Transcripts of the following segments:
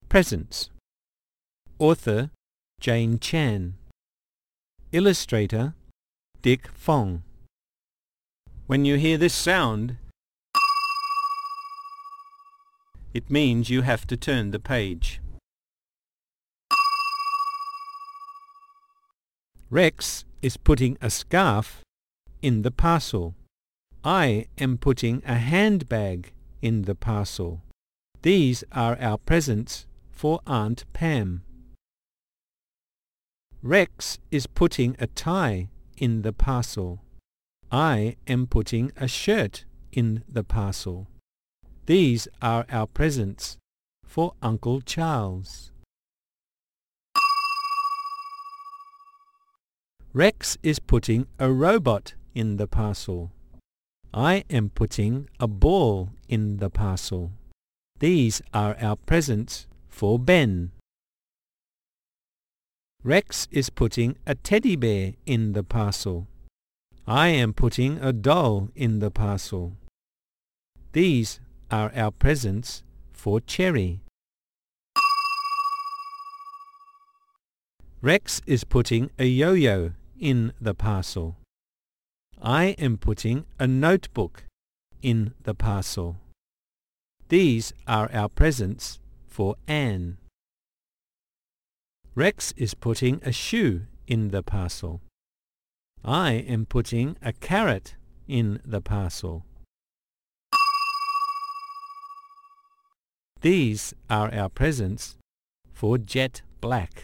Presents. Author Jane Chan. Illustrator Dick Fong. When you hear this sound, it means you have to turn the page. Rex is putting a scarf in the parcel. I am putting a handbag in the parcel. These are our presents for Aunt Pam. Rex is putting a tie in the parcel. I am putting a shirt in the parcel. These are our presents for Uncle Charles. Rex is putting a robot in the parcel. I am putting a ball in the parcel. These are our presents for Ben. Rex is putting a teddy bear in the parcel. I am putting a doll in the parcel. These are our presents for Cherry. Rex is putting a yo-yo in the parcel. I am putting a notebook in the parcel. These are our presents for Anne. Rex is putting a shoe in the parcel. I am putting a carrot in the parcel. These are our presents for Jet Black.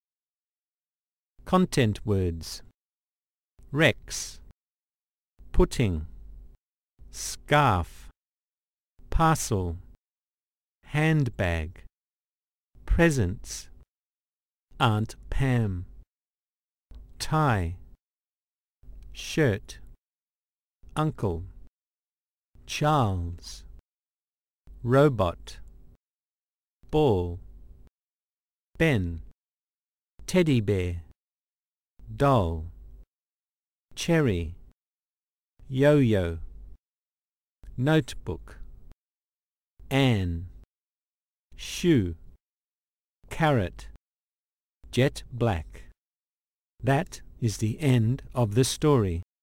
Content words: Rex, putting, scarf, parcel, handbag, presents, Aunt Pam, tie, shirt, Uncle, Charles, robot, ball, Ben, teddy bear, doll, cherry, yo-yo, notebook, Anne, shoe, carrot, Jet Black. That is the end of the story.